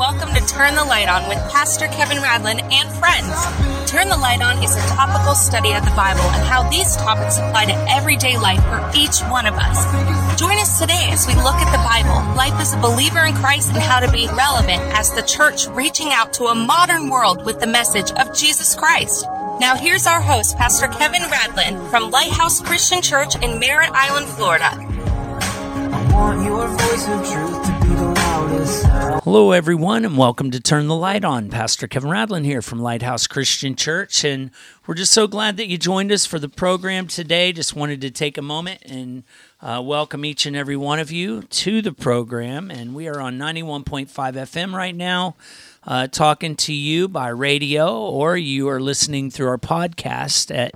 welcome to Turn the Light On with Pastor Kevin Radlin and friends. Turn the Light On is a topical study of the Bible and how these topics apply to everyday life for each one of us. Join us today as we look at the Bible, life as a believer in Christ, and how to be relevant as the church reaching out to a modern world with the message of Jesus Christ. Now here's our host, Pastor Kevin Radlin from Lighthouse Christian Church in Merritt Island, Florida. I want your voice of truth to be the loudest. Hello, everyone, and welcome to Turn the Light On. Pastor Kevin Radlin here from Lighthouse Christian Church, and we're just so glad that you joined us for the program today. Just wanted to take a moment and welcome each and every one of you to the program, and we are on 91.5 FM right now, talking to you by radio, or you are listening through our podcast at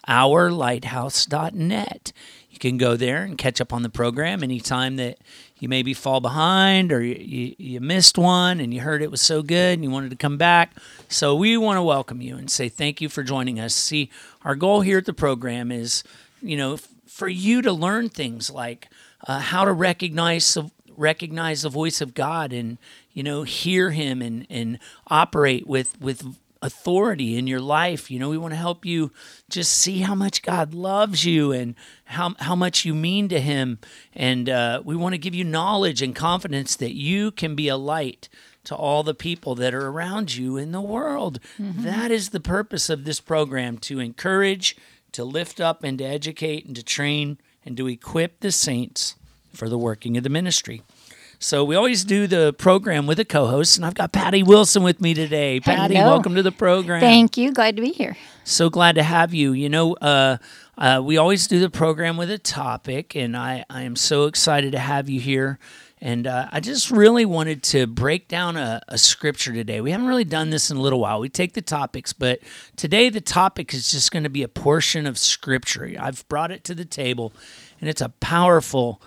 ourlighthouse.net. You can go there and catch up on the program anytime that you maybe fall behind or you missed one and you heard it was so good and you wanted to come back. So we want to welcome you and say thank you for joining us. See, our goal here at the program is, for you to learn things like how to recognize the voice of God and, hear Him and operate with authority in your life. We want to help you just see how much God loves you and how much you mean to Him. And we want to give you knowledge and confidence that you can be a light to all the people that are around you in the world. Mm-hmm. That is the purpose of this program, to encourage, to lift up, and to educate, and to train, and to equip the saints for the working of the ministry. So we always do the program with a co-host, and I've got Patty Wilson with me today. Patty, Hello. Welcome to the program. Thank you. Glad to be here. So glad to have you. We always do the program with a topic, and I am so excited to have you here. And I just really wanted to break down a scripture today. We haven't really done this in a little while. We take the topics, but today the topic is just going to be a portion of scripture. I've brought it to the table, and it's a powerful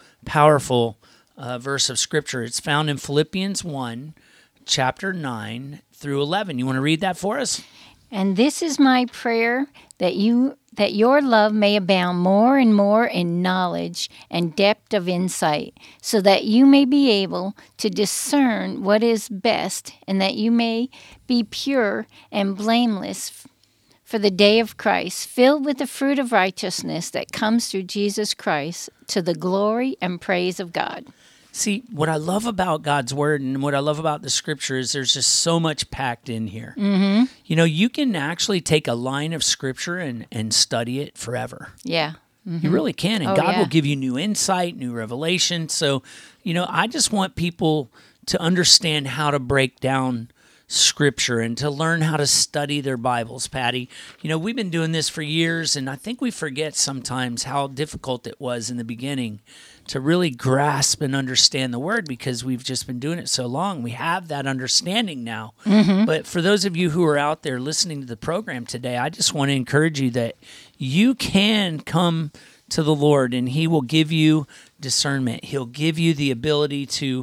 verse of scripture. It's found in Philippians 1, chapter 9 through 11. You want to read that for us? And this is my prayer, that your love may abound more and more in knowledge and depth of insight, so that you may be able to discern what is best, and that you may be pure and blameless for the day of Christ, filled with the fruit of righteousness that comes through Jesus Christ, to the glory and praise of God. See, what I love about God's Word and what I love about the Scripture is there's just so much packed in here. Mm-hmm. You can actually take a line of Scripture and study it forever. Yeah. Mm-hmm. You really can, and Oh, God yeah. will give you new insight, new revelation. So, I just want people to understand how to break down Scripture and to learn how to study their Bibles, Patty. We've been doing this for years, and I think we forget sometimes how difficult it was in the beginning to really grasp and understand the Word, because we've just been doing it so long. We have that understanding now. Mm-hmm. But for those of you who are out there listening to the program today, I just want to encourage you that you can come to the Lord, and He will give you discernment. He'll give you the ability to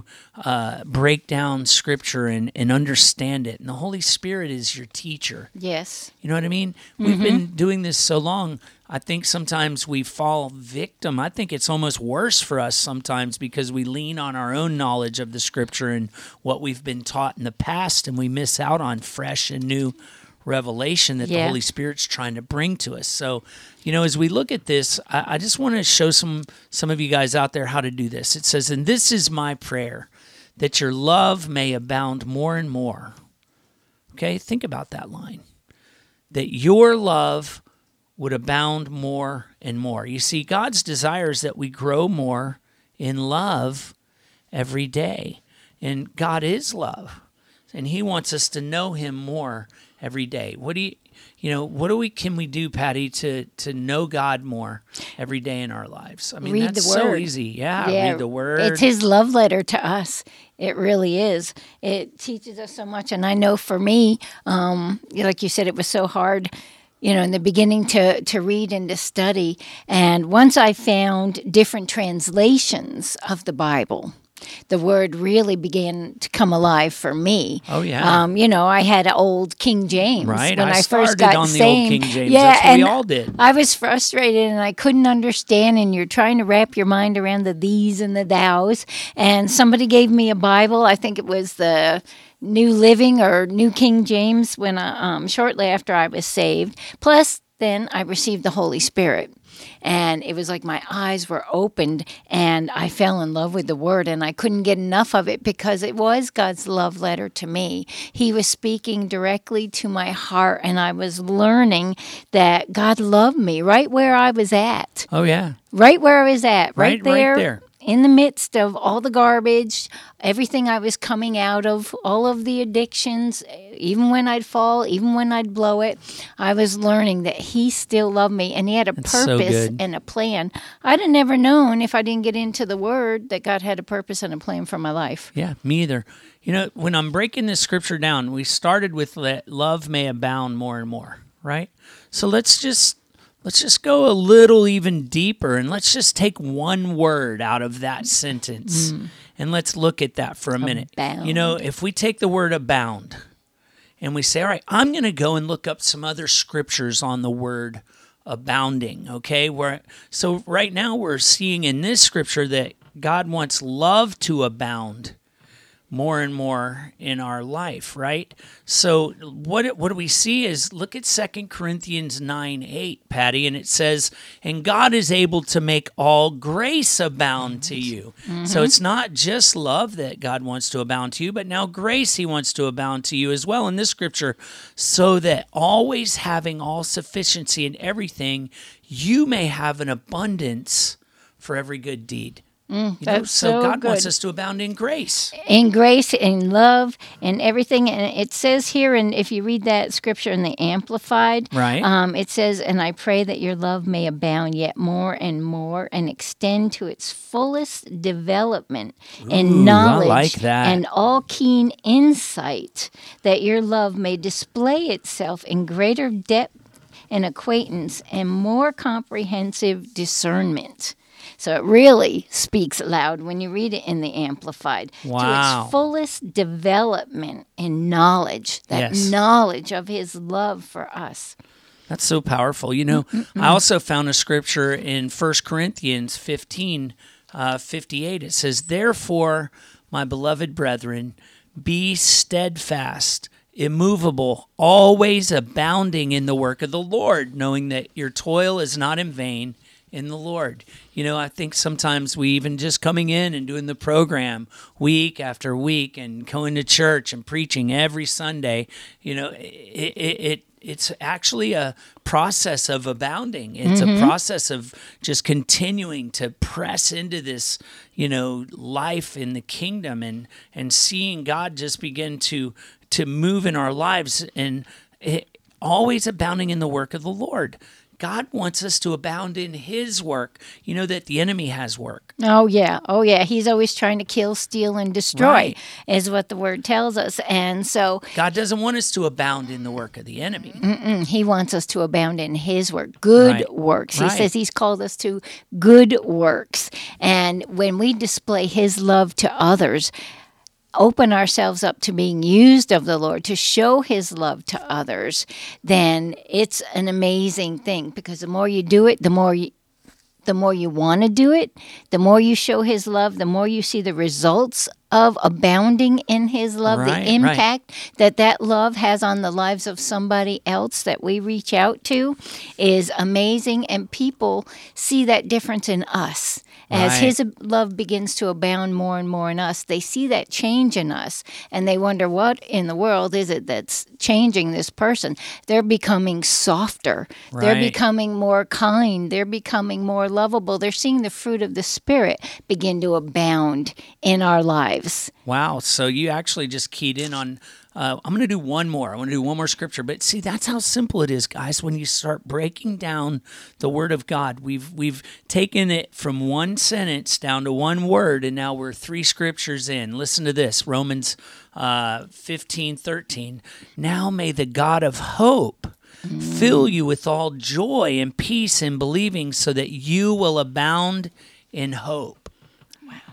break down Scripture and understand it. And the Holy Spirit is your teacher. Yes. You know what I mean? Mm-hmm. We've been doing this so long, I think sometimes we fall victim. I think it's almost worse for us sometimes because we lean on our own knowledge of the Scripture and what we've been taught in the past, and we miss out on fresh and new revelation that the Holy Spirit's trying to bring to us. So, as we look at this, I just want to show some of you guys out there how to do this. It says, "And this is my prayer, that your love may abound more and more." Okay, think about that line. That your love would abound more and more. You see, God's desire is that we grow more in love every day. And God is love. And He wants us to know Him more every day. Can we do, Patty, to know God more every day in our lives? I mean, Read that's the so Word. easy. Yeah, read the Word. It's His love letter to us. It really is. It teaches us so much. And I know for me, like you said, it was so hard, in the beginning to read and to study. And once I found different translations of the Bible, the Word really began to come alive for me. Oh, yeah. I had an old King James Right. when I first started got on saved. the old King James. Yeah, That's what we and all did. I was frustrated and I couldn't understand, and you're trying to wrap your mind around the these and the thous. And somebody gave me a Bible. I think it was the New Living or New King James when shortly after I was saved. Plus, then I received the Holy Spirit. And it was like my eyes were opened and I fell in love with the Word, and I couldn't get enough of it because it was God's love letter to me. He was speaking directly to my heart, and I was learning that God loved me right where I was at. Oh, yeah. Right where I was at. Right Right there. In the midst of all the garbage, everything I was coming out of, all of the addictions, even when I'd fall, even when I'd blow it, I was learning that He still loved me, and He had a That's so purpose good. and a plan. I'd have never known if I didn't get into the Word that God had a purpose and a plan for my life. Yeah, me either. When I'm breaking this scripture down, we started with that love may abound more and more, right? So let's just go a little even deeper, and let's just take one word out of that sentence, and let's look at that for a minute. Abound. If we take the word abound, and we say, all right, I'm going to go and look up some other scriptures on the word abounding, okay? So right now we're seeing in this scripture that God wants love to abound more and more in our life, right? So what do we see is, look at 2 Corinthians 9:8, Patty, and it says, and God is able to make all grace abound to you. So it's not just love that God wants to abound to you, but now grace He wants to abound to you as well in this scripture, so that always having all sufficiency in everything, you may have an abundance for every good deed. That's So God good. wants us to abound in grace. In grace, in love, and everything. And it says here, and if you read that scripture in the Amplified, Right. It says, and I pray that your love may abound yet more and more and extend to its fullest development in Ooh, I knowledge like that. and all keen insight, that your love may display itself in greater depth and acquaintance and more comprehensive discernment. So it really speaks loud when you read it in the Amplified. To Wow. its fullest development in knowledge, that Yes. knowledge of His love for us. That's so powerful. I also found a scripture in 1 Corinthians 15:58. It says, therefore, my beloved brethren, be steadfast, immovable, always abounding in the work of the Lord, knowing that your toil is not in vain in the Lord. I think sometimes we even just coming in and doing the program week after week and going to church and preaching every Sunday, it's actually a process of abounding. It's a process of just continuing to press into this, life in the kingdom and seeing God just begin to move in our lives, and always abounding in the work of the Lord. God wants us to abound in His work. You know that the enemy has work. Oh, yeah. He's always trying to kill, steal, and destroy, Right. is what the Word tells us. And so God doesn't want us to abound in the work of the enemy. He wants us to abound in His work, good Right. works. He Right. says He's called us to good works. And when we display His love to others, open ourselves up to being used of the Lord to show His love to others, then it's an amazing thing, because the more you do it, the more you want to do it, the more you show His love, the more you see the results of abounding in His love, Right, the impact that love has on the lives of somebody else that we reach out to is amazing, and people see that difference in us. As Right. His love begins to abound more and more in us, they see that change in us, and they wonder, what in the world is it that's changing this person? They're becoming softer. They're Right. becoming more kind. They're becoming more lovable. They're seeing the fruit of the Spirit begin to abound in our lives. Wow. So you actually just keyed in on, I'm going to do one more. I want to do one more scripture. But see, that's how simple it is, guys. When you start breaking down the Word of God, we've taken it from one sentence down to one word, and now we're 3 scriptures in. Listen to this, Romans 15:13. Now may the God of hope fill you with all joy and peace in believing, so that you will abound in hope.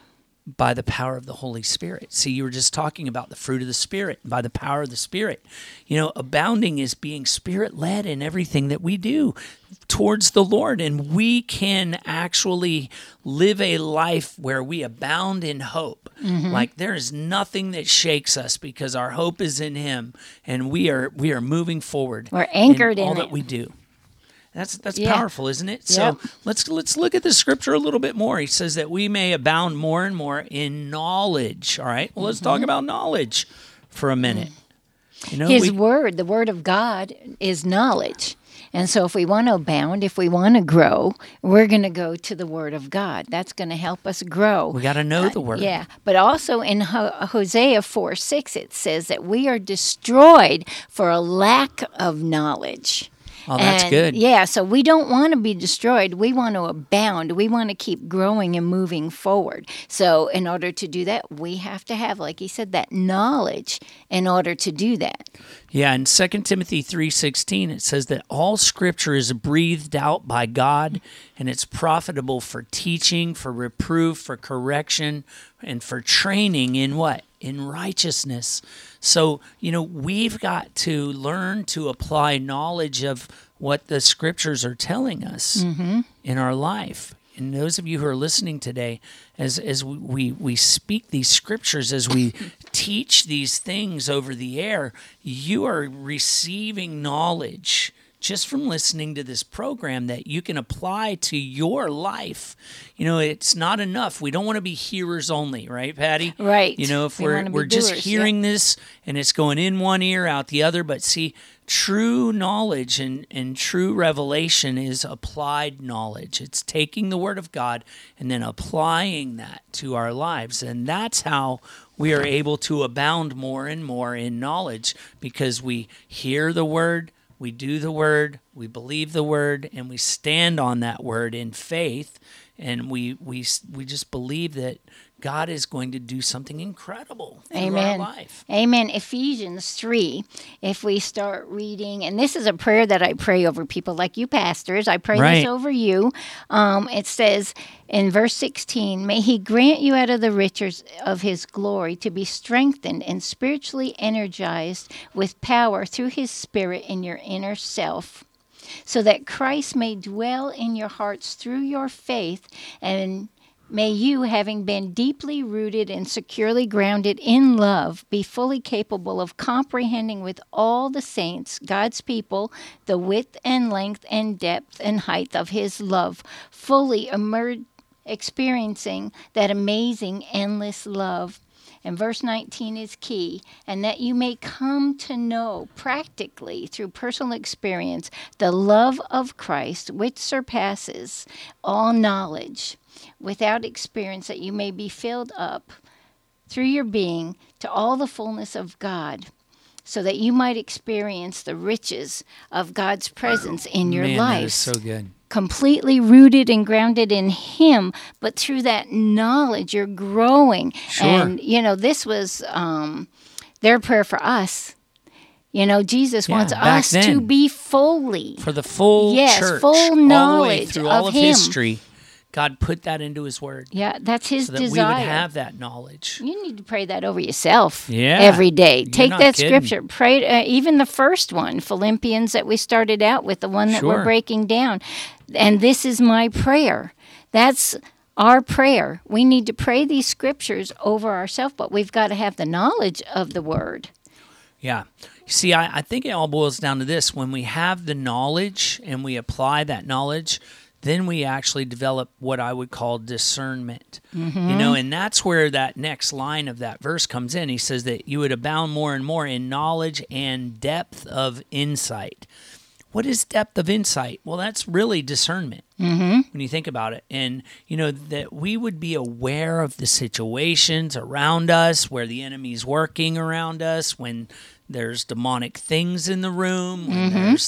by the power of the Holy Spirit. See, you were just talking about the fruit of the Spirit, by the power of the Spirit. Abounding is being Spirit-led in everything that we do towards the Lord, and we can actually live a life where we abound in hope. Like there is nothing that shakes us because our hope is in Him, and we are moving forward. We're anchored in all it. that we do. That's Yeah. powerful, isn't it? Yep. So let's look at the scripture a little bit more. He says that we may abound more and more in knowledge. All right. Well, let's talk about knowledge for a minute. His word, the word of God, is knowledge. And so if we want to abound, if we want to grow, we're going to go to the word of God. That's going to help us grow. We got to know the word. Yeah. But also in Hosea 4:6, it says that we are destroyed for a lack of knowledge. Oh, that's good. Yeah, so we don't want to be destroyed. We want to abound. We want to keep growing and moving forward. So in order to do that, we have to have, like he said, that knowledge in order to do that. Yeah, in 2 Timothy 3:16, it says that all Scripture is breathed out by God, and it's profitable for teaching, for reproof, for correction, and for training in what? In righteousness. So, we've got to learn to apply knowledge of what the Scriptures are telling us in our life. And those of you who are listening today, as we speak these Scriptures, as we teach these things over the air, you are receiving knowledge just from listening to this program that you can apply to your life. It's not enough. We don't want to be hearers only, right, Patty? Right. If We wanna be we're just doers, hearing this and it's going in one ear, out the other, but see, true knowledge and true revelation is applied knowledge. It's taking the Word of God and then applying that to our lives. And that's how we are able to abound more and more in knowledge, because we hear the Word, we do the Word, we believe the Word, and we stand on that Word in faith, and we just believe that God is going to do something incredible through our life. Amen. Ephesians 3, if we start reading, and this is a prayer that I pray over people like you pastors. I pray this over you. It says in verse 16, may He grant you out of the riches of His glory to be strengthened and spiritually energized with power through His Spirit in your inner self, so that Christ may dwell in your hearts through your faith, and may you, having been deeply rooted and securely grounded in love, be fully capable of comprehending with all the saints, God's people, the width and length and depth and height of His love, fully experiencing that amazing, endless love. And verse 19 is key, and that you may come to know practically through personal experience the love of Christ, which surpasses all knowledge, without experience, that you may be filled up through your being to all the fullness of God, so that you might experience the riches of God's presence in your life. That is so good. Completely rooted and grounded in Him, but through that knowledge, you're growing. Sure. And, this was their prayer for us. Jesus wants back us then, to be fully. for the full church, full all the way knowledge through all of of Him. history. God put that into His Word. Yeah, that's His so that desire. we would have that knowledge. You need to pray that over yourself You're every day. Take not that kidding. scripture. Pray even the first one, Philippians, that we started out with, the one that we're breaking down. And this is my prayer. That's our prayer. We need to pray these scriptures over ourselves, but we've got to have the knowledge of the Word. Yeah. See, I think it all boils down to this. When we have the knowledge and we apply that knowledge, then we actually develop what I would call discernment. And that's where that next line of that verse comes in. He says that you would abound more and more in knowledge and depth of insight. What is depth of insight? Well, that's really discernment when you think about it. And, that we would be aware of the situations around us, where the enemy's working around us, when there's demonic things in the room, when there's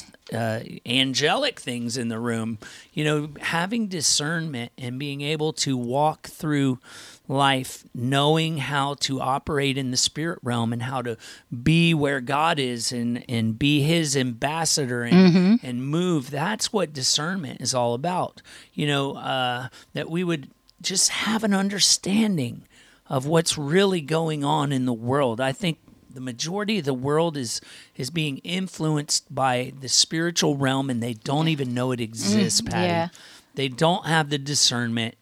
angelic things in the room. Having discernment and being able to walk through life knowing how to operate in the spirit realm and how to be where God is and be His ambassador and move. That's what discernment is all about. That we would just have an understanding of what's really going on in the world. I think the majority of the world is being influenced by the spiritual realm, and they don't even know it exists, Patty. Yeah. They don't have the discernment.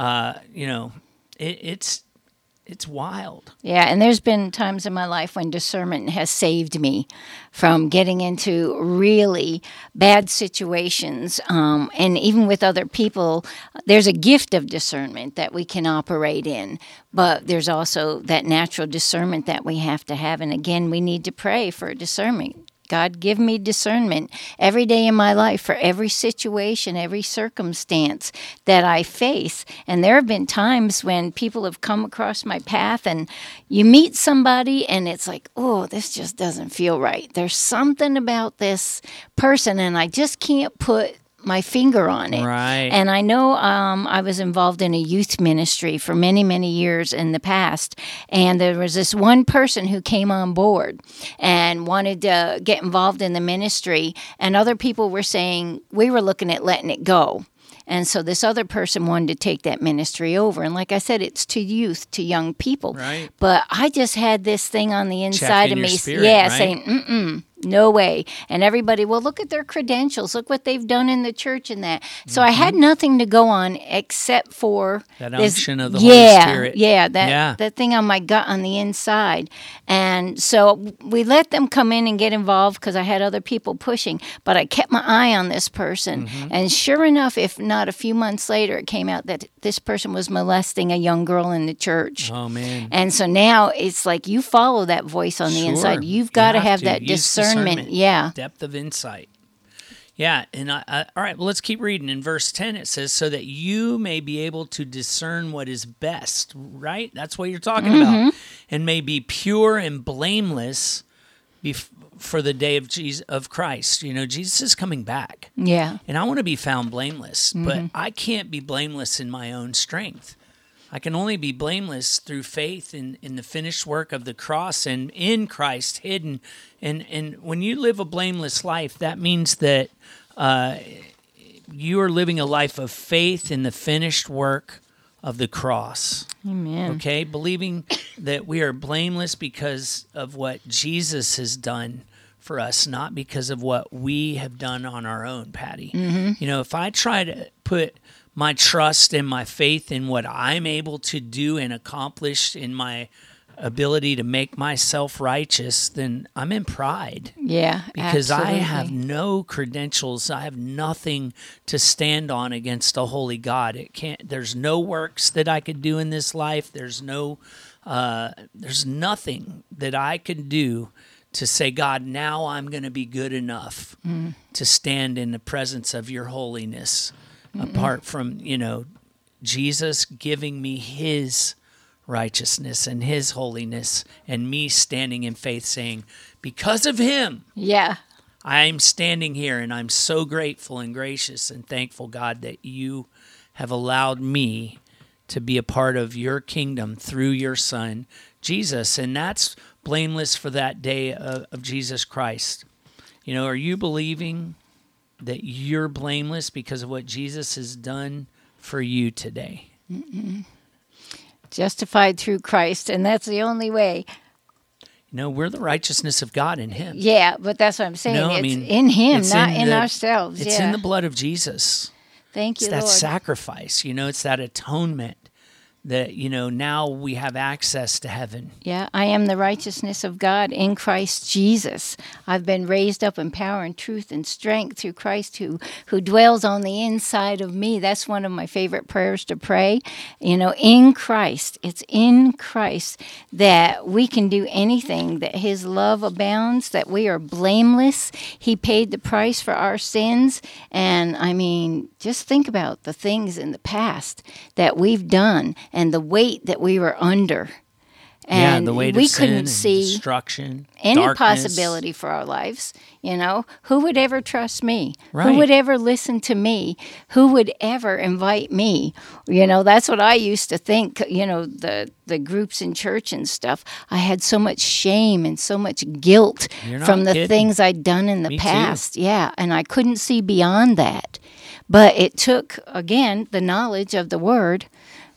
It's wild. Yeah, and there's been times in my life when discernment has saved me from getting into really bad situations. And even with other people, there's a gift of discernment that we can operate in. But there's also that natural discernment that we have to have. And again, we need to pray for discernment. God, give me discernment every day in my life for every situation, every circumstance that I face. And there have been times when people have come across my path and you meet somebody and it's like, oh, this just doesn't feel right. There's something about this person and I just can't put my finger on it. Right. And I know I was involved in a youth ministry for many, many years in the past. And there was this one person who came on board and wanted to get involved in the ministry. And other people were saying, we were looking at letting it go. And so this other person wanted to take that ministry over. And like I said, it's to youth, to young people. Right. But I just had this thing on the inside Checking of your me. spirit, Yeah, right? saying, no way. And everybody, well, look at their credentials. Look what they've done in the church and that. So I had nothing to go on except for That this, unction of the Holy Spirit. Yeah, that thing on my gut on the inside. And so we let them come in and get involved because I had other people pushing. But I kept my eye on this person. And sure enough, if not a few months later, it came out that this person was molesting a young girl in the church. Oh, man. And so now it's like you follow that voice on the Sure. inside. You've got to You have that Use discernment. Yeah. Depth of insight. Yeah, and all right, well, let's keep reading. In verse 10, it says, so that you may be able to discern what is best, right? That's what you're talking about. And may be pure and blameless for the day of Christ. You know, Jesus is coming back. Yeah. And I want to be found blameless, but I can't be blameless in my own strength. I can only be blameless through faith in the finished work of the cross and in Christ hidden. And when you live a blameless life, that means that you are living a life of faith in the finished work of the cross. Amen. Okay? Believing that we are blameless because of what Jesus has done for us, not because of what we have done on our own, Patty. You know, if I try to put my trust and my faith in what I'm able to do and accomplish in my ability to make myself righteous, then I'm in pride. Yeah, Because I absolutely. have no credentials. I have nothing to stand on against a holy God. There's no works that I could do in this life. There's nothing that I could do to say, God, now I'm going to be good enough to stand in the presence of your holiness. Apart from, Jesus giving me his righteousness and his holiness and me standing in faith saying, because of him, Yeah. I'm standing here and I'm so grateful and gracious and thankful, God, that you have allowed me to be a part of your kingdom through your son, Jesus. And that's blameless for that day of Jesus Christ. Are you believing that you're blameless because of what Jesus has done for you today? Justified through Christ, and that's the only way. We're the righteousness of God in him. Yeah, but that's what I'm saying. No, It's in him, it's not in ourselves. It's yeah. in the blood of Jesus. Thank you, It's that Lord. sacrifice. It's that atonement that, now we have access to heaven. Yeah, I am the righteousness of God in Christ Jesus. I've been raised up in power and truth and strength through Christ who dwells on the inside of me. That's one of my favorite prayers to pray. In Christ. It's in Christ that we can do anything, that his love abounds, that we are blameless. He paid the price for our sins. And just think about the things in the past that we've done and the weight that we were under. And the weight we of sin couldn't and see destruction, any darkness. possibility for our lives. Who would ever trust me? Right. Who would ever listen to me? Who would ever invite me? That's what I used to think, the groups in church and stuff. I had so much shame and so much guilt You're not from the kidding. things I'd done in the Me too. past. Yeah, and I couldn't see beyond that. But it took, again, the knowledge of the Word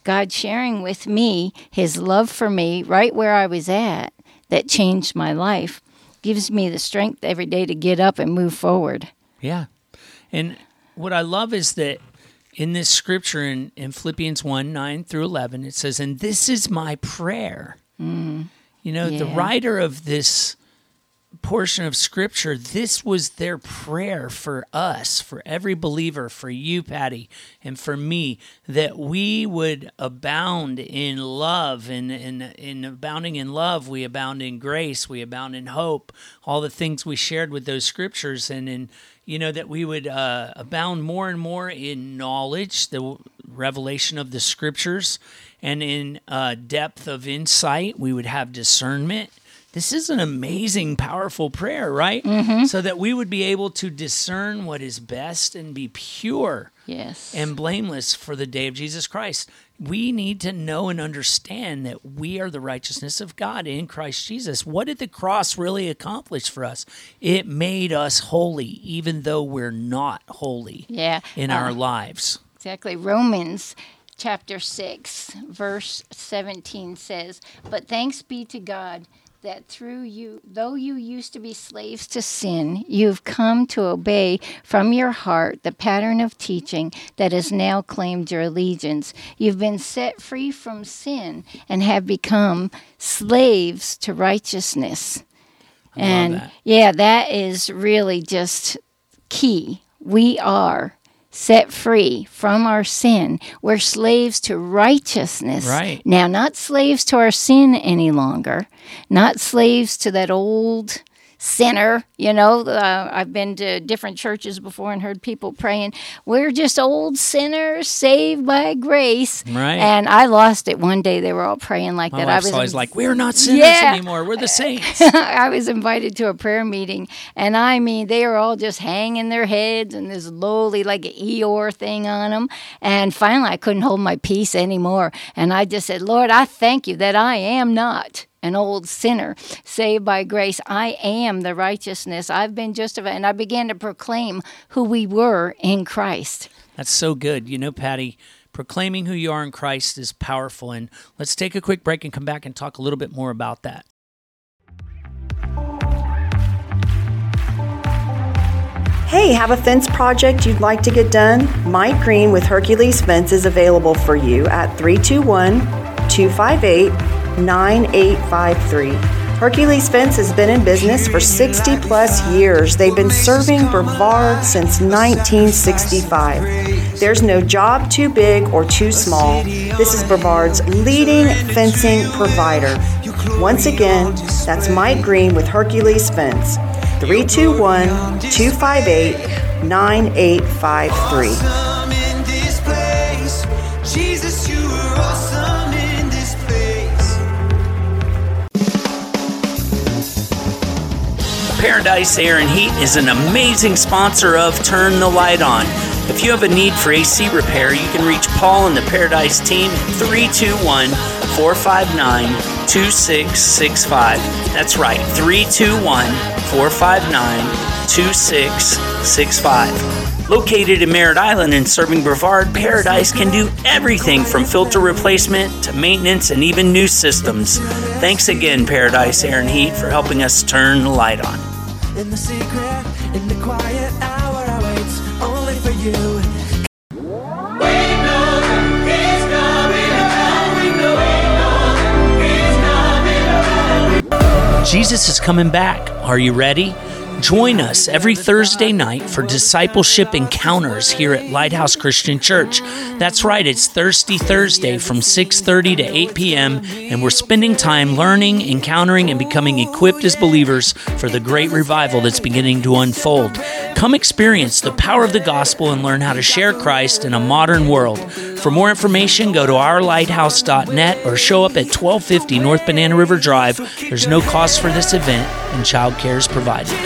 God sharing with me his love for me right where I was at that changed my life gives me the strength every day to get up and move forward. Yeah. And what I love is that in this scripture in Philippians 1, 9 through 11, it says, and this is my prayer. You know, the writer of this portion of scripture, this was their prayer for us, for every believer, for you, Patty, and for me, that we would abound in love, and in abounding in love, we abound in grace, we abound in hope, all the things we shared with those scriptures, and in, you know, that we would abound more and more in knowledge, the revelation of the scriptures, and in depth of insight, we would have discernment. This is an amazing, powerful prayer, right? Mm-hmm. So that we would be able to discern what is best and be pure and blameless for the day of Jesus Christ. We need to know and understand that we are the righteousness of God in Christ Jesus. What did the cross really accomplish for us? It made us holy, even though we're not holy in our lives. Exactly. Romans chapter 6, verse 17 says, but thanks be to God that through you, though you used to be slaves to sin, you've come to obey from your heart the pattern of teaching that has now claimed your allegiance. You've been set free from sin and have become slaves to righteousness. I love that. That is really just key. We are set free from our sin. We're slaves to righteousness. Right. Now, not slaves to our sin any longer, not slaves to that old sinner. You know, I've been to different churches before and heard people praying, we're just old sinners saved by grace. Right. And I lost it one day. They were all praying like that. I was always like, we're not sinners anymore. We're the saints. I was invited to a prayer meeting, and I mean, they were all just hanging their heads and this lowly, like an Eeyore thing on them. And finally, I couldn't hold my peace anymore. And I just said, Lord, I thank you that I am not an old sinner saved by grace. I am the righteousness. I've been justified. And I began to proclaim who we were in Christ. That's so good. You know, Patty, proclaiming who you are in Christ is powerful. And let's take a quick break and come back and talk a little bit more about that. Hey, have a fence project you'd like to get done? Mike Green with Hercules Fence is available for you at 321-258-9853. Hercules Fence has been in business for 60 plus years. They've been serving Brevard since 1965. There's no job too big or too small. This is Brevard's leading fencing provider. Once again, that's Mike Green with Hercules Fence. 321-258-9853. Jesus, you are awesome in this place. Paradise Air and Heat is an amazing sponsor of Turn the Light On. If you have a need for AC repair, you can reach Paul and the Paradise team at 321-459-2665. That's right, 321-459-2665. Located in Merritt Island and serving Brevard, Paradise can do everything from filter replacement to maintenance and even new systems. Thanks again, Paradise Air and Heat, for helping us turn the light on. In the secret, in the quiet hour, I wait only for you. Jesus is coming back. Are you ready? Join us every Thursday night for discipleship encounters here at Lighthouse Christian Church. That's right, it's Thirsty Thursday from 6:30 to 8 p.m., and we're spending time learning, encountering, and becoming equipped as believers for the great revival that's beginning to unfold. Come experience the power of the gospel and learn how to share Christ in a modern world. For more information, go to ourlighthouse.net or show up at 1250 North Banana River Drive. There's no cost for this event, and childcare is provided.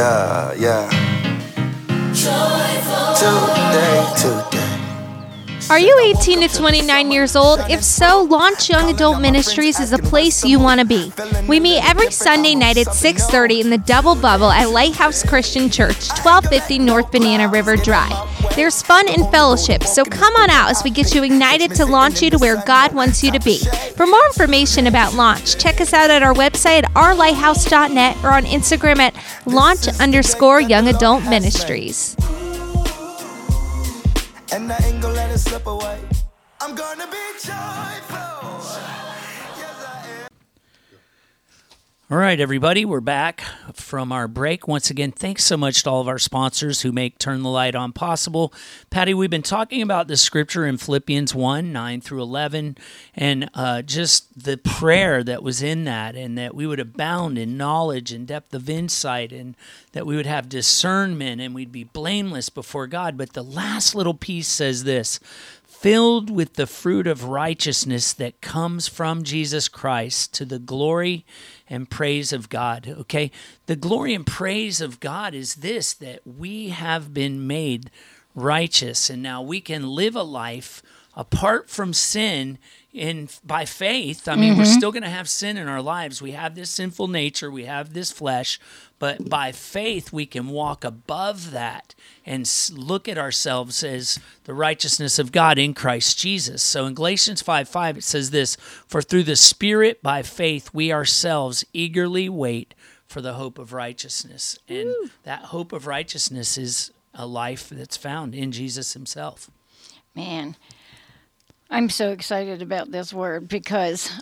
Yeah. Today. Are you 18 to 29 years old? If so, Launch Young Adult Ministries is a place you want to be. We meet every Sunday night at 6:30 in the Double Bubble at Lighthouse Christian Church, 1250 North Banana River Drive. There's fun and fellowship, so come on out as we get you ignited to launch you to where God wants you to be. For more information about Launch, check us out at our website at ourlighthouse.net or on Instagram at launch_young adult ministries. And I ain't gonna let it slip away. I'm gonna be joyful. Yes, I am. All right, everybody, we're back from our break. Once again, thanks so much to all of our sponsors who make Turn the Light On possible. Patty, we've been talking about the scripture in Philippians 1, 9 through 11, and just the prayer that was in that, and that we would abound in knowledge and depth of insight, and that we would have discernment, and we'd be blameless before God. But the last little piece says this: filled with the fruit of righteousness that comes from Jesus Christ to the glory and praise of God. Okay? The glory and praise of God is this, that we have been made righteous, and now we can live a life apart from sin by faith. I mean, we're still going to have sin in our lives. We have this sinful nature. We have this flesh. But by faith, we can walk above that and look at ourselves as the righteousness of God in Christ Jesus. So in Galatians 5:5, it says this: for through the Spirit, by faith, we ourselves eagerly wait for the hope of righteousness. And that hope of righteousness is a life that's found in Jesus himself. Man, I'm so excited about this word because,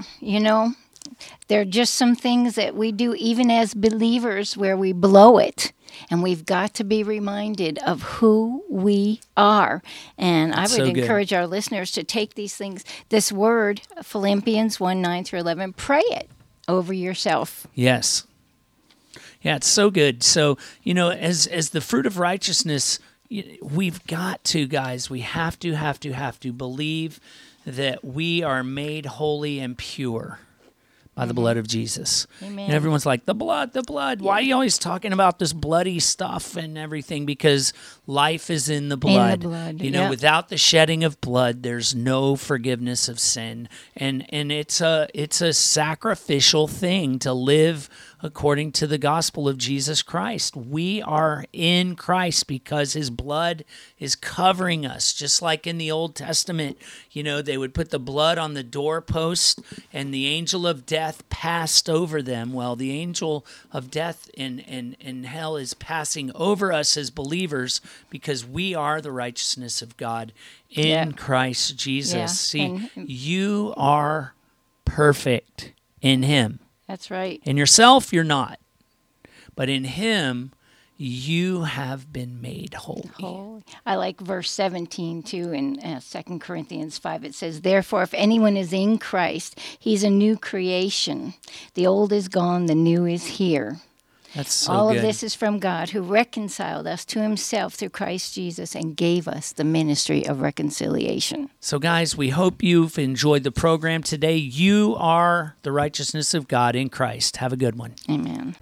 there are just some things that we do even as believers where we blow it. And we've got to be reminded of who we are. And I would encourage our listeners to take these things, this word, Philippians 1, 9 through 11, pray it over yourself. Yes. Yeah, it's so good. So, as the fruit of righteousness, we've got to, guys, we have to believe that we are made holy and pure by the blood of Jesus. Amen. And everyone's like, the blood. Why are you always talking about this bloody stuff and everything? Because life is in the blood. Without the shedding of blood, there's no forgiveness of sin. And it's a sacrificial thing to live according to the gospel of Jesus Christ. We are in Christ because his blood is covering us. Just like in the Old Testament, they would put the blood on the doorpost and the angel of death passed over them. Well, the angel of death in hell is passing over us as believers because we are the righteousness of God in Christ Jesus. Yeah. See, you are perfect in him. That's right. In yourself, you're not. But in him, you have been made holy. I like verse 17, too, in 2 Corinthians 5. It says, therefore, if anyone is in Christ, he's a new creation. The old is gone, the new is here. That's so All good. of this is from God, who reconciled us to himself through Christ Jesus and gave us the ministry of reconciliation. So, guys, we hope you've enjoyed the program today. You are the righteousness of God in Christ. Have a good one. Amen.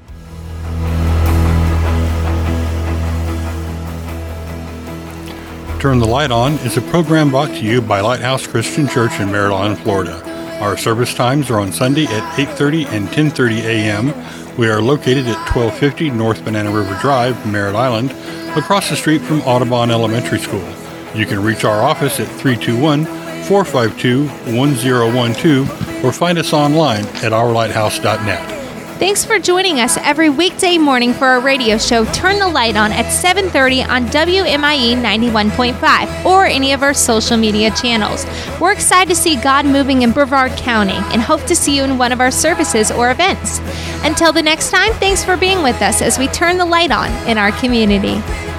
Turn the Light On is a program brought to you by Lighthouse Christian Church in Merritt Island, Florida. Our service times are on Sunday at 8:30 and 10:30 a.m. We are located at 1250 North Banana River Drive, Merritt Island, across the street from Audubon Elementary School. You can reach our office at 321-452-1012 or find us online at ourlighthouse.net. Thanks for joining us every weekday morning for our radio show, Turn the Light On, at 7:30 on WMIE 91.5 or any of our social media channels. We're excited to see God moving in Brevard County and hope to see you in one of our services or events. Until the next time, thanks for being with us as we turn the light on in our community.